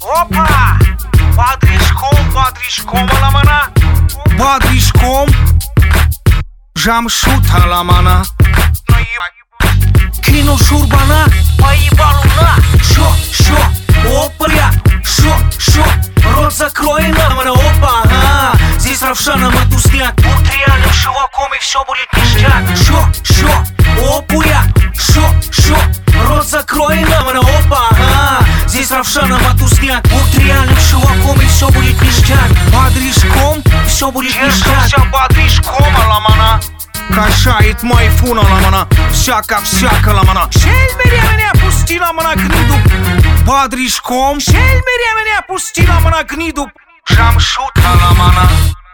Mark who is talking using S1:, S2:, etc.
S1: Опа! Падришком аламана. Падришком Жамшут аламана. Кинул шурбана, поебал на. Шо, опа, я. Шо, рот закрой нам, опа, ага. Здесь Равшана Матусняк. Будь реальным чуваком и все будет ништяк. Шо, опа, я. Шо, рот закрой нам, опа, ага. Здесь Равшана Матусняк. Будь реальным чуваком и все будет ништяк. Падришком, все будет ништяк. Падришком аламана. Кашает мой фун аламана. Всяко аламана. Шельмерия меня пустила на гниду. Падришком Шельмерия меня пустила на гниду. Жамшут аламана.